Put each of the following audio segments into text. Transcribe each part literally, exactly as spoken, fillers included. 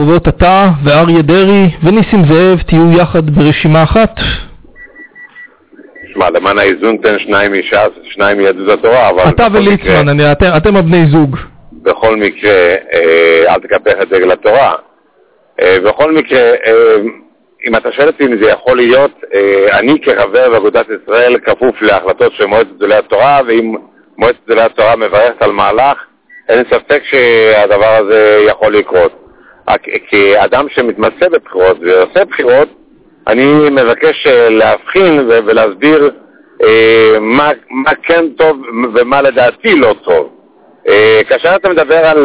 הקרובות אתה ואריה דרעי וניסים זאב תהיו יחד ברשימה אחת? שמע, למען האיזון תן שניים מש"ס, שניים מיהדות התורה, אבל... אתה וליצמן, אני, אתם, אתם הבני זוג. בכל מקרה, אל תקפח את דגל התורה. בכל מקרה, אם אתה שואל אותי אם זה יכול להיות, אני כחבר באגודת ישראל כפוף להחלטות של מועצת גדולי התורה, ואם מועצת גדולי התורה מברכת על מהלך, אין ספק שהדבר הזה יכול לקרות. כאדם שמתמצא בבחירות ועושה בחירות, אני מבקש להבחין ולהסביר מה, מה כן טוב ומה לדעתי לא טוב. כאשר אתה מדבר על,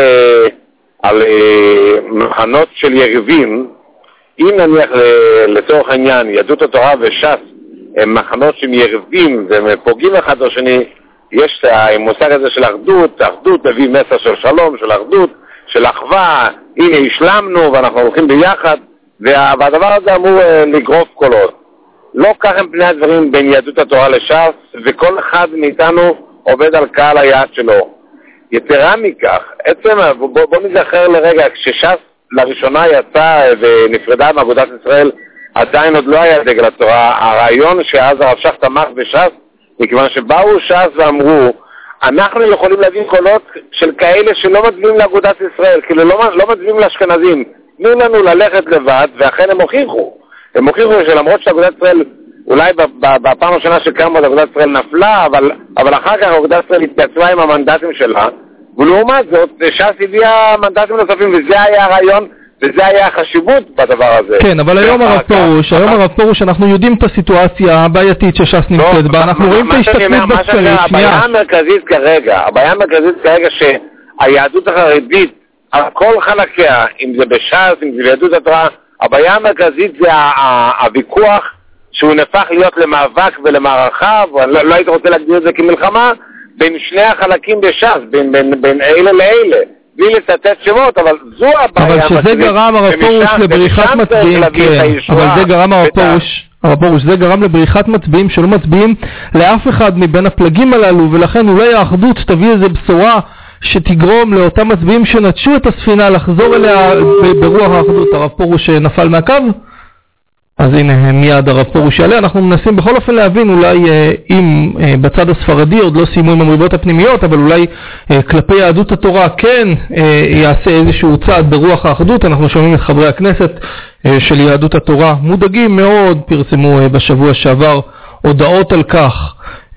על מחנות של יריבים, אם נניח לצורך העניין יהדות התורה וש"ס הם מחנות שהם יריבים והם פוגעים אחד או שני, יש המושג הזה של אחדות, אחדות מביא מסר של שלום, של אחדות, של אחווה, הנה השלמנו ואנחנו הולכים ביחד, והדבר הזה אמור לגרוף קולות. לא כך הם פני הדברים בין יהדות התורה לש"ס, וכל אחד מאיתנו עובד על קהל היעד שלו. יתרה מכך, עצם, בוא, בוא נזכר לרגע, כשש"ס לראשונה יצא ונפרדה מאגודת ישראל, עדיין עוד לא היה דגל התורה. הרעיון שאז הרב שך תמך בש"ס, מכיוון שבאו ש"ס ואמרו, אנחנו יכולים להביא קולות של כאלה שלא מצביעים לאגודת ישראל, כאילו לא, לא מצביעים לאשכנזים. תנו לנו ללכת לבד, ואכן הם הוכיחו. הם הוכיחו שלמרות שאגודת ישראל, אולי בפעם השנה שקמה אגודת ישראל נפלה, אבל, אבל אחר כך אגודת ישראל התייצבה עם המנדטים שלה, ולעומת זאת, ש"ס הביאה מנדטים נוספים, וזה היה הרעיון, וזה היה החשיבות בדבר הזה. כן, אבל היום הרב פרוש, היום הרב פרוש, אנחנו יודעים את הסיטואציה הבעייתית שש"ס נמצאת בה, אנחנו רואים את ההשתתפות בסקרים. הבעיה המרכזית כרגע, הבעיה המרכזית כרגע שהיהדות החרדית, על כל חלקיה, אם זה בש"ס, אם זה ביהדות התורה, הבעיה המרכזית זה הוויכוח שהוא נהפך להיות למאבק ולמערכה, ולא לא הייתי רוצה להגדיר את זה כמלחמה, בין שני החלקים בש"ס, בין, בין, בין אלה לאלה. בלי לצטט שמות, אבל זו הבעיה. אבל שזה גרם הרב פרוש לבריחת מצביעים, כן, אבל זה גרם הרב פרוש, הרב פרוש, זה גרם לבריחת מצביעים שלא מצביעים לאף אחד מבין הפלגים הללו, ולכן אולי האחדות תביא איזו בשורה שתגרום לאותם מצביעים שנטשו את הספינה לחזור אליה ברוח האחדות. הרב פרוש נפל מהקו? אז הנה מיד הרב פרוש יעלה. אנחנו מנסים בכל אופן להבין אולי אם בצד הספרדי עוד לא סיימו עם המריבות הפנימיות, אבל אולי כלפי יהדות התורה כן יעשה איזשהו צעד ברוח האחדות. אנחנו שומעים את חברי הכנסת של יהדות התורה מודאגים מאוד, פרסמו בשבוע שעבר הודעות על כך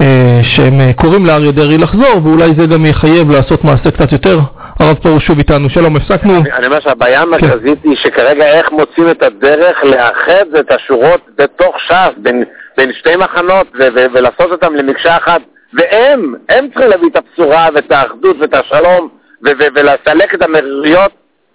שהם קוראים לאריה דרעי לחזור, ואולי זה גם יחייב לעשות מעשה קצת יותר. הרב פרוש שוב איתנו, שלום, הפסקנו. אני, אני אומר שהבעיה המרכזית היא שכרגע איך מוצאים את הדרך לאחד את השורות בתוך ש"ס, בין, בין שתי מחנות, ו- ו- ולעשות אותם למקשה אחת, והם, הם צריכים להביא את הבשורה ואת האחדות ואת השלום, ו- ו- ולסלק את המריריות,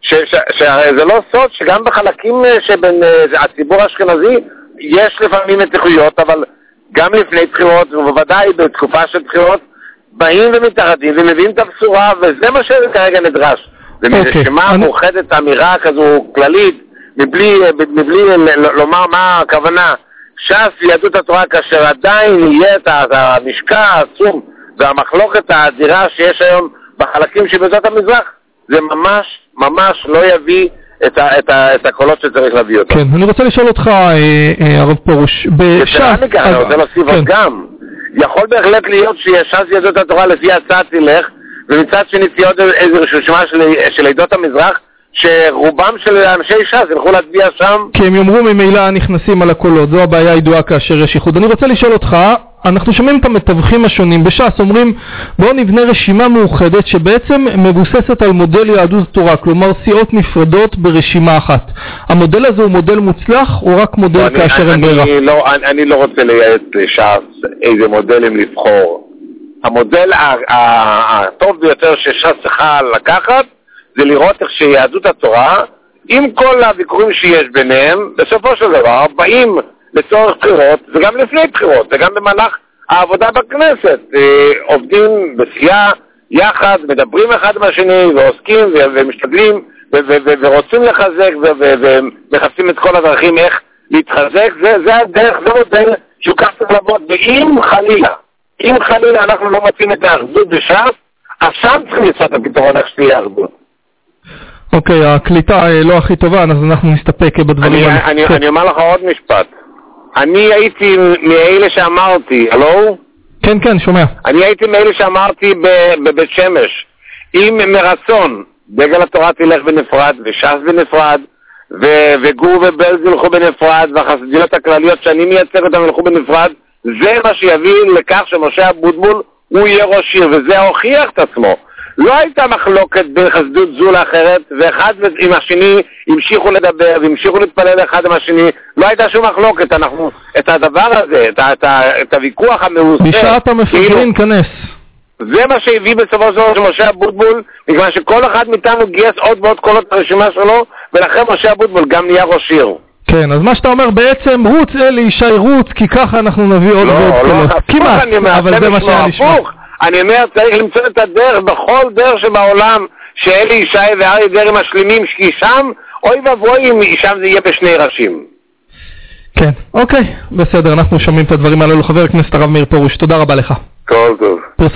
שזה לא סוד שגם בחלקים שבין הציבור האשכנזי יש לפעמים מתיחויות, אבל גם לפני בחירות, ובוודאי בתקופה של בחירות, באים ומתאחדים ומביאים את הבשורה, וזה מה שכרגע נדרש. ומרשימה okay. מאוחדת אמירה כזו כללית, מבלי, מבלי לומר מה הכוונה, ש"ס יהדות התורה כאשר עדיין יהיה את המשקע העצום והמחלוקת האדירה שיש היום בחלקים שבזאת המזרח, זה ממש ממש לא יביא את, ה, את, ה, את הקולות שצריך להביא אותם. כן, אני רוצה לשאול אותך, הרב פרוש, בש"ס... אני רוצה להוסיף עוד גם. יכול בהחלט להיות שש"ס יהדות התורה לפי הצעה תלך, ומצד שני תהיה עוד איזו רשימה של, של עדות המזרח, שרובם של אנשי ש"ס ילכו להצביע שם. כי הם יאמרו ממילא נכנסים על הקולות, זו הבעיה הידועה כאשר יש איחוד. אני רוצה לשאול אותך, אנחנו שומעים את המתווכים השונים בש"ס, אומרים בואו נבנה רשימה מאוחדת שבעצם מבוססת על מודל יהדות התורה, כלומר סיעות נפרדות ברשימה אחת. המודל הזה הוא מודל מוצלח או רק מודל לא, כאשר אני, הם ברירה? אני, לא, אני, אני לא רוצה לייעץ לש"ס איזה מודל הם לבחור. המודל הטוב ביותר שש"ס צריכה לקחת זה לראות איך שיהדות התורה, עם כל הוויכוחים שיש ביניהם, בסופו של דבר באים לצורך בחירות, וגם לפני בחירות, וגם במהלך העבודה בכנסת, עובדים בסיעה יחד, מדברים אחד מהשני, ועוסקים ומשתדלים, ורוצים לחזק, ומחפשים את כל הדרכים איך להתחזק. זה הדרך, זה מודל שהוא כך צריך לעבוד. ואם חלילה, אם חלילה אנחנו לא מוצאים את האחדות בש"ס, אז שם צריכים לצאת הפתרון איך שתהיה האחדות. אוקיי, הקליטה לא הכי טובה, אז אנחנו נסתפק בדברים האלה. אני, אני, אני אומר לך עוד משפט. אני הייתי מאלה שאמרתי, הלו? כן, כן, שומע. אני הייתי מאלה שאמרתי בבית שמש, אם מרצון דגל התורה תלך בנפרד, וש"ס בנפרד, ו- וגור ובלז ילכו בנפרד, והחסידויות הכלליות שאני מייצג אותם ילכו בנפרד, זה מה שיביא לכך שמשה אבוטבול הוא יהיה ראש עיר, וזה הוכיח את עצמו. לא הייתה מחלוקת בין חסידות זו לאחרת, ואחד עם השני המשיכו לדבר והמשיכו להתפלל אחד עם השני, לא הייתה שום מחלוקת. אנחנו, את הדבר הזה, את, את, את הוויכוח המאוסר, בשעת המפגרים כנס. זה מה שהביא בסופו של דבר של משה אבוטבול, בגלל שכל אחד מאיתנו גייס עוד ועוד קולות ברשימה שלו, ולכן משה אבוטבול גם נהיה ראש עיר. כן, אז מה שאתה אומר בעצם, רוץ אלי ישי רוץ, כי ככה אנחנו נביא עוד ועוד קולות. כמעט, אבל זה מה שהיה נשמע. אני אומר, צריך למצוא את הדרך בכל דרך שבעולם שאלי ישי ואריה דרעי משלימים, כי שם, אוי ואבוי אם שם זה יהיה בשני ראשים. כן, אוקיי, בסדר, אנחנו שומעים את הדברים האלו. חבר הכנסת הרב מאיר פרוש, תודה רבה לך. כל טוב.